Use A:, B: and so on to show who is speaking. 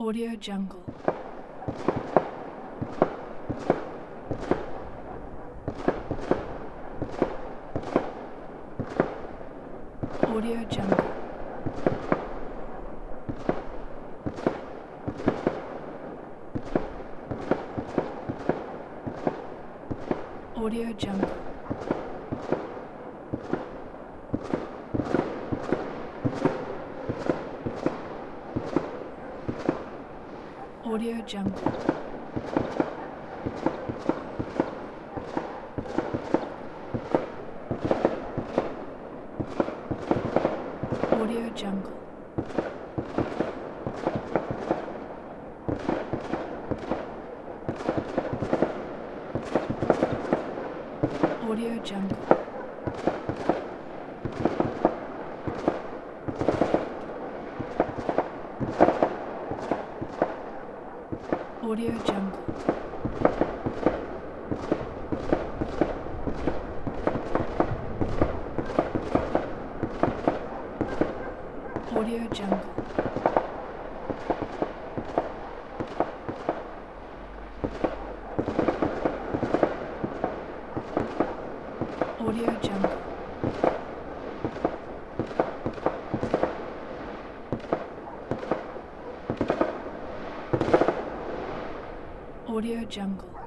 A: Audio Jungle. Audio Jungle. Audio Jungle. Audio Jungle. Audio Jungle. Audio Jungle. Audio Jungle. Audio Jungle. Audio Jungle. Audio Jungle.